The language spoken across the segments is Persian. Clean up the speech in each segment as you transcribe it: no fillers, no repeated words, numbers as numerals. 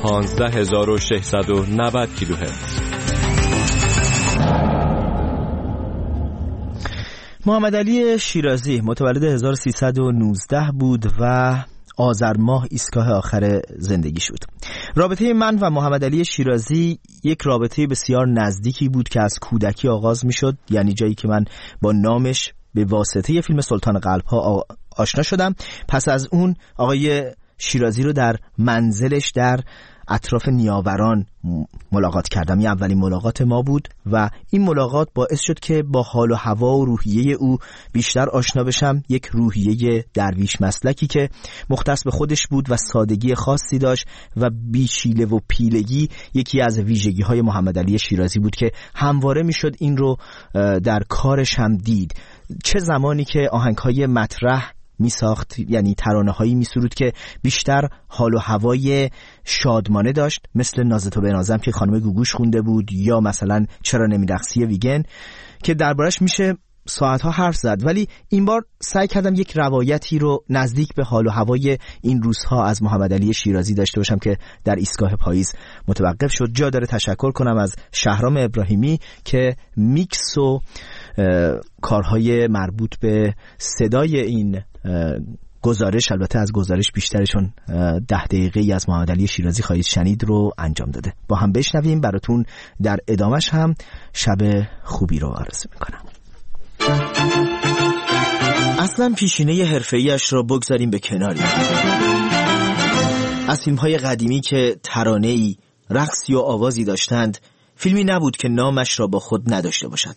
15690 کیلوهرتز. محمد علی شیرازی متولد 1319 بود و آذر ماه ایستگاه آخر زندگی شد. رابطه من و محمد علی شیرازی یک رابطه بسیار نزدیکی بود که از کودکی آغاز می شد، یعنی جایی که من با نامش به واسطه فیلم سلطان قلب‌ها آشنا شدم. پس از اون آقای شیرازی رو در منزلش در اطراف نیاوران ملاقات کردم. این اولین ملاقات ما بود و این ملاقات باعث شد که با حال و هوا و روحیه او بیشتر آشنا بشم. یک روحیه درویش مسلکی که مختص به خودش بود و سادگی خاصی داشت و بیشیله و پیلگی یکی از ویژگی های محمد علی شیرازی بود که همواره میشد این رو در کارش هم دید. چه زمانی که آهنگ‌های مطرح می ساخت، یعنی ترانه هایی می سرود که بیشتر حال و هوای شادمانه داشت، مثل نازتو به نازم که خانم گوگوش خونده بود، یا مثلا چرا نمیرقصی ویگن که دربارش میشه ساعتها حرف زد. ولی این بار سعی کردم یک روایتی رو نزدیک به حال و هوای این روزها از محمد علی شیرازی داشته باشم که در ایستگاه پاییز متوقف شد. جا داره تشکر کنم از شهرام ابراهیمی که میکس و کارهای مربوط به صدای این گزارش، البته از گزارش بیشترشون 10 دقیقه‌ای از محمد علی شیرازی خواهید شنید، رو انجام داده. با هم بشنویم، براتون در ادامش هم شب خوبی رو آرزو میکنم. اصلا پیشینه حرفه‌ایش را بگذاریم به کناری. از فیلم‌های قدیمی که ترانه‌ای، رقصی و آوازی داشتند، فیلمی نبود که نامش را با خود نداشته باشد.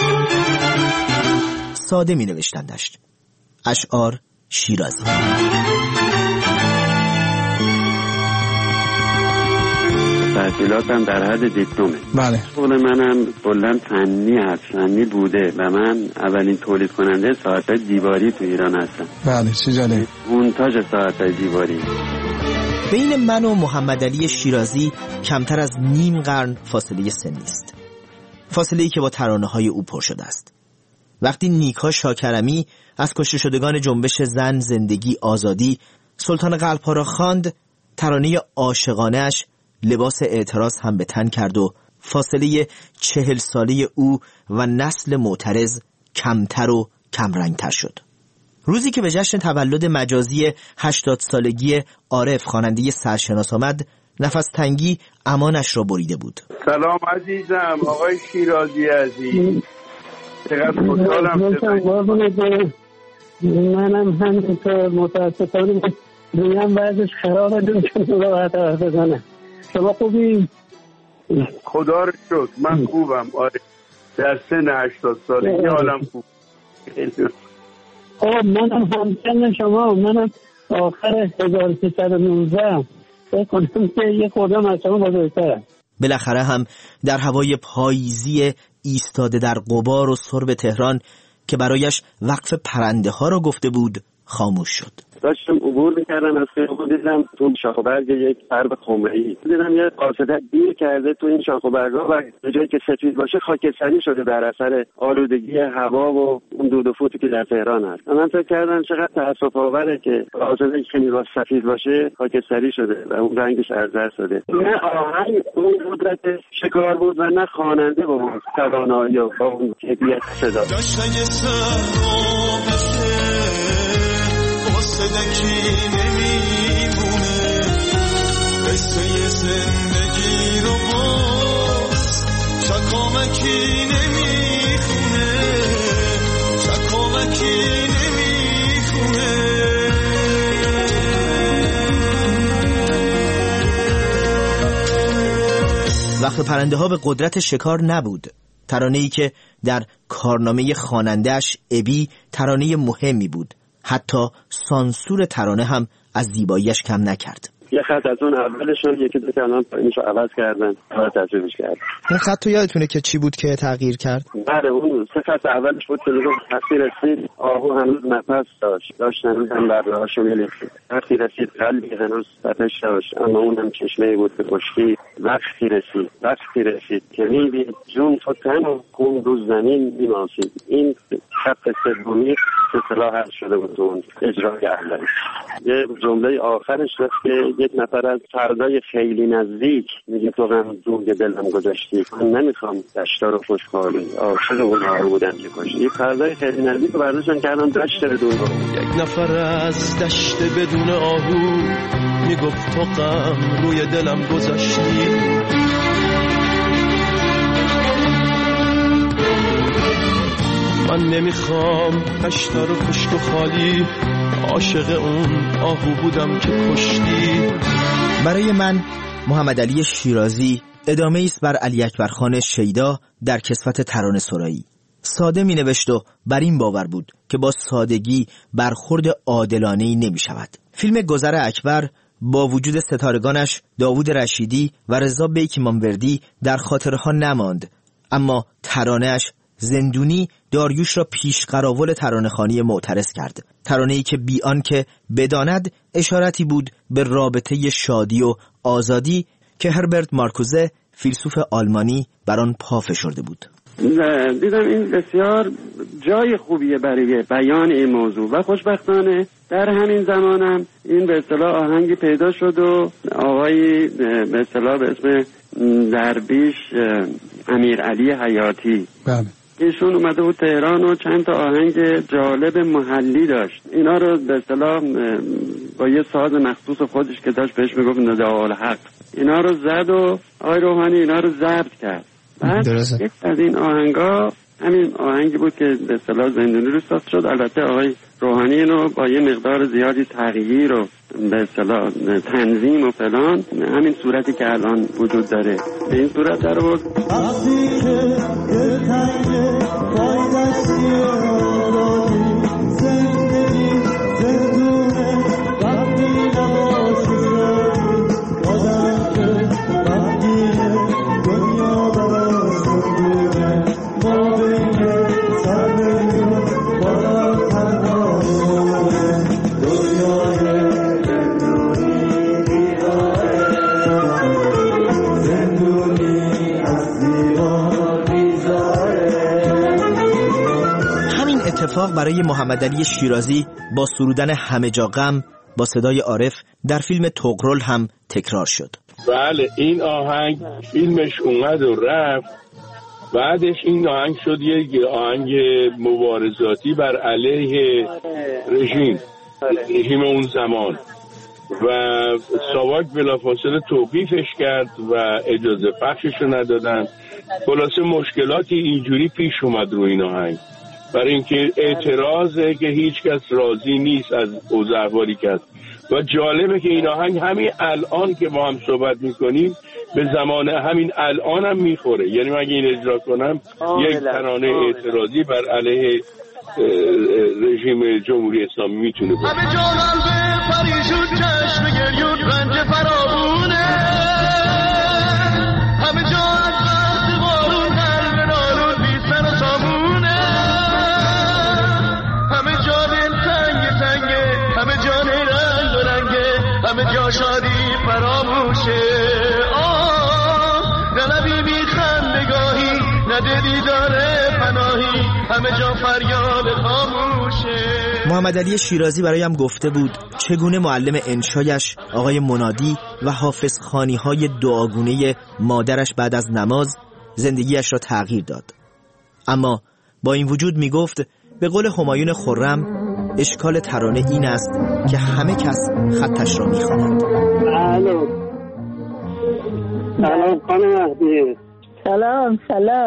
ساده می نوشتندش: اشعار شیرازی. تحصیلاتم در حد دیپلمه. بله. شغل منم کلاً فنی بوده و من اولین تولید کننده ساعت‌های دیواری تو ایران هستم. بله، چه جالب. مونتاژ ساعت‌های دیواری. بین من و محمد علی شیرازی کمتر از نیم قرن فاصله سنی است. فاصله‌ای که با ترانه‌های او پر شده است. وقتی نیکا شاکرمی از کشته شدگان جنبش زن، زندگی، آزادی سلطان قلب‌ها را خواند، ترانه عاشقانه‌اش لباس اعتراض هم به تن کرد و فاصله 40 ساله او و نسل معترض کمتر و کمرنگتر شد. روزی که به جشن تولد مجازی 80 سالگی عارف خواننده سرشناس آمد، نفس تنگی امانش را بریده بود. سلام عزیزم، آقای شیرازی عزیز. چقدر خوشحالم. منم همینطور متاسفانه دویم بعدش خرابه، نمیتونم راحت حرف بزنم. شما خوبی؟ خدا رو شکر من خوبم. آره در سن 80 سالگی حالم خوب. منم همسن شما، منم آخر 1319 فکر کنم که یه خودم از شما بزرگترم. بالاخره هم در هوای پاییزی ایستاده در غبار و سرب تهران که برایش وقف پرنده ها را گفته بود خاموش شد. داشتم عبور میکردم از خیابون، دیدم تو شاخ و برگ یک سرب خمره‌ای، دیدم یه قاصده دیر کرده تو این شاخ و برگ‌ها و به جایی که سفید باشه خاکستری شده در اثر آلودگی هوا و اون دود و فوتی که در تهران هست. من فکر کردم چقدر تأسف آوره که قاصده که می‌خواد سفید باشه خاکستری شده و اون رنگش ارزرد شده. نه آهنگ اون قدرت شکار بود و نه خواننده با اون توانایی و با اون کیفیت صدا. صدکی نمیمونه قصه زندگی رو باز چکامکی نمیخونه چکامکی نمیخونه. وقت پرنده ها به قدرت شکار نبود. ترانه‌ای که در کارنامه خواننده‌اش ابی ترانه مهمی بود. حتی سانسور ترانه هم از زیباییش کم نکرد. یه خط از اون اولشون یکی دو کلام پایینشو عوض کردن و تجربهش کرد. اون خط تو یادتونه که چی بود که تغییر کرد؟ بله اون سه خط اولش بود که وقتی رسید آهو هنوز نفس داشت هنوز هم برهاشو میلیخید. وقتی رسید قلبی هنوز آتش داشت اما اونم چشمه بود به خشکی. وقتی رسید که میبید جون تو تن و خون رو زمین میماسید. این خط سومی به اصطلاح حل شده بود اون اجرای اولش. یه جمله آخرش هست که یک نفر از فردای خیلی نزدیک میگه تو غم روی دلم گذاشتی، من نمیخوام دشتا رو خوشحالی عاشق اونها رو بودم که کشتی. فردای خیلی نزدیک رو برداشتن کردن دشت بدون آهو. یک نفر از دشت بدون آهو میگفت تو غم روی دلم گذاشتی. من نمیخوام دشتا رو خشک و خالی، عاشق اون آهو بودم که کشتی. برای من محمدعلی شیرازی ادامه است بر علی اکبر خان شیدا در کسوت ترانه سرایی. ساده می نوشت و بر این باور بود که با سادگی برخورد عادلانه‌ای نمی شود. فیلم گذر اکبر با وجود ستارگانش داوود رشیدی و رضا بیک مانوردی در خاطرها نماند، اما ترانه‌اش زندونی داریوش را پیش قراول ترانه‌خوانی معترض کرد. ترانه‌ای که بی آنکه بداند اشارتی بود به رابطه شادی و آزادی که هربرت مارکوزه فیلسوف آلمانی بر آن پا فشرده بود. دیدم این بسیار جای خوبیه برای بیان این موضوع و خوشبختانه در همین زمانم این به اصطلاح آهنگی پیدا شد و آقای به اصطلاح به اسم درویش امیرعلی حیاتی ایشون اومده بود تهران و چند تا آهنگ جالب محلی داشت. اینا رو به اصطلاح با یه ساز مخصوص خودش که داشت بهش میگفت نداء الحق، اینا رو زد و آقای روحانی اینا رو ضبط کرد. بعد یک از این آهنگا همین آهنگی بود که به اصطلاح زندونی رو ساخته شد. البته آقای روحانی اینو با یه مقدار زیادی تغییر و به اصطلاح تنظیم و فلان همین صورتی که الان وجود داره به این صورت در آورد. اتفاق برای محمدعلی شیرازی با سرودن همه جا غم با صدای عارف در فیلم طغرل هم تکرار شد. بله این آهنگ فیلمش اومد و رفت، بعدش این آهنگ شد یک آهنگ مبارزاتی بر علیه رژیم اون زمان و ساواک بلافاصله توقیفش کرد و اجازه پخشش رو ندادن. خلاصه مشکلاتی اینجوری پیش اومد رو این آهنگ، برای اینکه اعتراضه که هیچ کس راضی نیست از اوضاع احوالی کرد. و جالبه که این آهنگ همین الان که با هم صحبت میکنیم به زمان همین الان هم میخوره. یعنی من اگه این اجرا کنم یک ترانه اعتراضی بر علیه رژیم جمهوری اسلامی میتونه باشه. همه جانم به پریشون چشم گریون رنج فراوونه، همه جا از وقت بارون قلب نارون بی سر و سامونه، همه جا دل تنگه همه جا رنگ و رنگه، همه جا شادی فراموشه. نه لبی بی خندگاهی نه دلی داره پناهی، همه جا فریاد خاموشه. محمدعلی شیرازی برایم گفته بود چگونه معلم انشایش آقای منادی و حافظ خوانی‌های دعاگونه مادرش بعد از نماز زندگیش را تغییر داد. اما با این وجود می گفت به قول همایون خرم اشکال ترانه این است که همه کس خطش را می خوانند. الو سلام خانم مهدی. سلام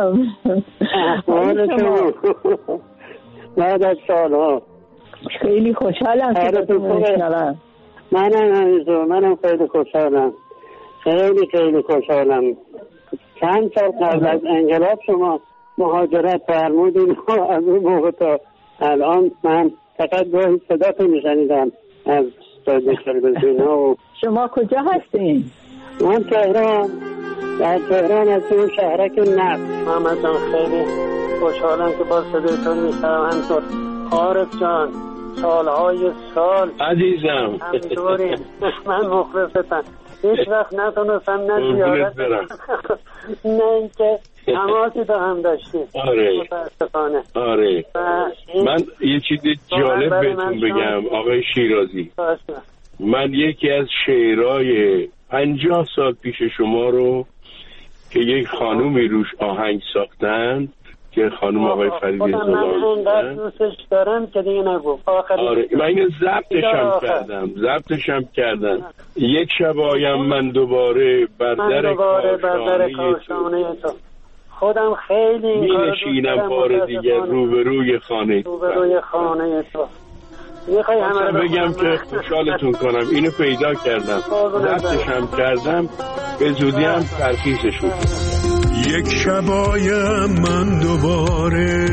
احوال شما بعد از سالها؟ خیلی خوشحالم که بشنوم. منم خیلی خوشحالم، خیلی خوشحالم. چند سال قبل از انقلاب شما مهاجرت فرمودین و از اون موقع تا الان من فقط گاهی صداتو میشنیدم از تلویزیون و شما کجا هستین؟ من تهران، در تهران از اون شهرک نفت. محمد جان خیلی خوشحالم که با صدایتون میشنم. همینطور عارف جان سالهای سال عزیزم همینطوری من مخلصتم. هیچ وقت نتونستم نه زیارت نه اینکه تماسی با هم داشتیم. آره متاسفانه. آره من یه چیزی جالب بهتون بگم آقای شیرازی. من یکی از شعرهای 50 سال پیش شما رو که یک خانومی روش آهنگ ساختن که خانم آقای فریدی من اینقدر دوستش دارم که دیگه نگو. آره من اینو ضبطشم کردم. یک شب آیم من دوباره بر در کاشانه تو. خودم خیلی می نشینم بار دیگر روبروی خانه تو. میخوای بگم که خوشحالتون کنم اینو پیدا کردم، ضبطشم کردم، به زودی هم ترخیصش کنم. یک شبایم من دوباره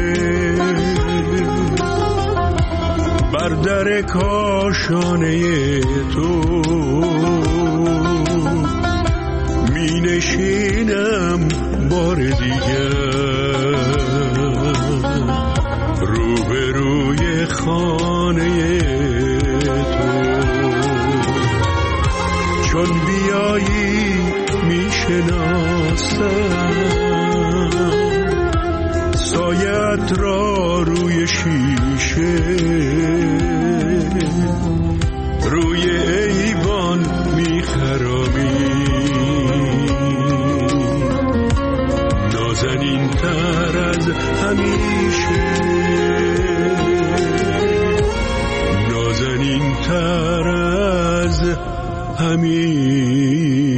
بر در کاشانه تو می نشینم بار دیگر روبروی خانه تو. چون بیایی می شناسم سایت را روی شیشه روی ایوان می خرامی نازنین تر از همیشه نازنین تر از همیشه.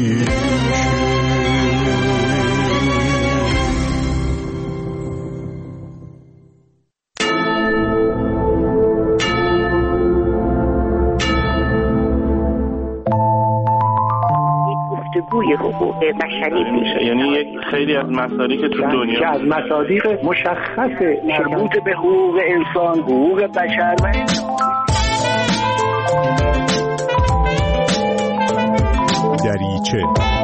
گفتگوی حقوق بشری میشه، یعنی یک خیلی از مصادیق که تو دنیا که از مصادیق مشخص مربوط به حقوق انسان، حقوق بشر و دریچه.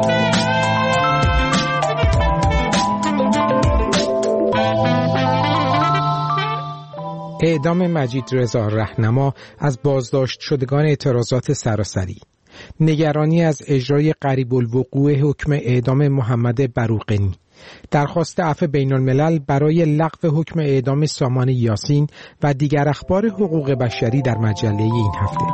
اعدام مجید رضا رهنما از بازداشت شدگان اعتراضات سراسری، نگرانی از اجرای قریب الوقوع حکم اعدام محمد بروقینی، درخواست عفو بین الملل برای لغو حکم اعدام سامان یاسین و دیگر اخبار حقوق بشری در مجله این هفته.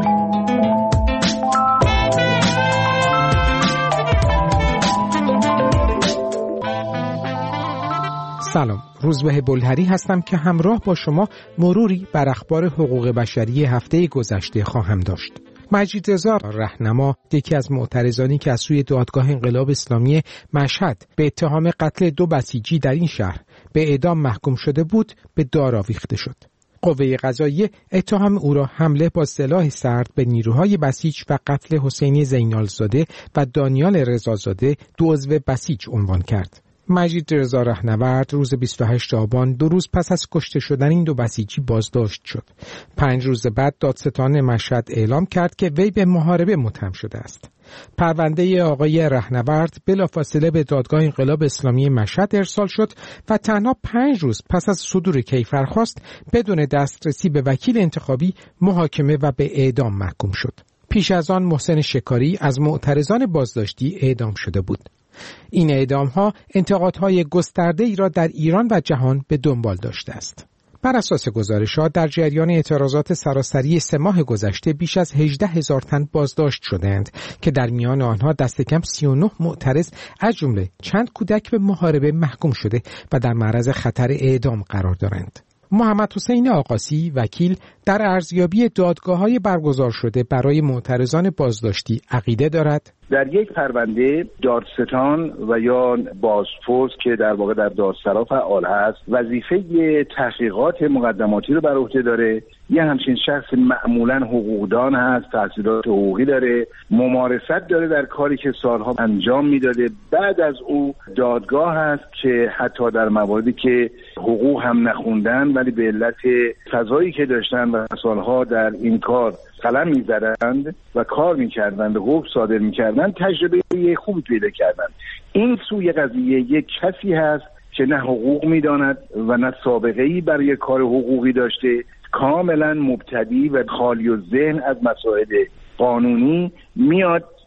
سلام، روزبه بلهری هستم که همراه با شما مروری بر اخبار حقوق بشری هفته گذشته خواهم داشت. مجید رضا رهنما، یکی از معترضانی که از سوی دادگاه انقلاب اسلامی مشهد به اتهام قتل 2 بسیجی در این شهر به اعدام محکوم شده بود، به دار آویخته شد. قوه قضاییه اتهام او را حمله با سلاح سرد به نیروهای بسیج و قتل حسین زینالزاده و دانیال رضازاده، 2 عضو بسیج عنوان کرد. مجید رضا رهنورد روز 28 آبان 2 روز پس از کشته شدن این 2 بسیجی بازداشت شد. 5 روز بعد دادستان مشهد اعلام کرد که وی به محاربه متهم شده است. پرونده آقای رهنورد بلافاصله به دادگاه انقلاب اسلامی مشهد ارسال شد و تنها 5 روز پس از صدور کیفرخواست بدون دسترسی به وکیل انتخابی محاکمه و به اعدام محکوم شد. پیش از آن محسن شکاری از معترضان بازداشتی اعدام شده بود. این اعدام‌ها انتقادهای گسترده‌ای را در ایران و جهان به دنبال داشته است. بر اساس گزارش‌ها در جریان اعتراضات سراسری 3 ماه گذشته بیش از 18,000 تن بازداشت شدند که در میان آنها دست کم 39 معترض از جمله چند کودک به محاربه محکوم شده و در معرض خطر اعدام قرار دارند. محمد حسین آقاسی وکیل در ارزیابی دادگاه‌های برگزار شده برای معترضان بازداشتی عقیده دارد در یک پرونده دادستان و یا بازپرس که در واقع در دادسرا فعال هست وظیفه تحقیقات مقدماتی رو بر عهده داره. یه همچین شخص معمولا حقوقدان هست، تحصیلات حقوقی داره، ممارست داره در کاری که سالها انجام میداده. بعد از او دادگاه هست که حتی در مواردی که حقوق هم نخوندن ولی به علت فضایی که داشتن و سالها در این کار قلم می‌زدند و کار می‌کردند و حکم صادر می‌کردند تجربه خوبی پیدا کردند. این سوی قضیه یک کسی هست که نه حقوق می‌داند و نه سابقه‌ای برای کار حقوقی داشته، کاملا مبتدی و خالی الذهن از مسائل قانونی میاد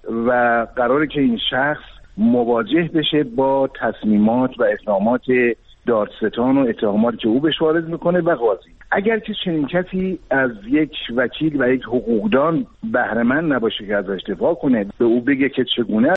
و قراره که این شخص مواجه بشه با تصمیمات و اقدامات دادستان و اتهاماتی که او بهش وارد میکنه و قاضی. اگر که چنین کسی از یک وکیل و یک حقوقدان بهره مند نباشه که ازش دفاع کنه، به او بگه که چگونه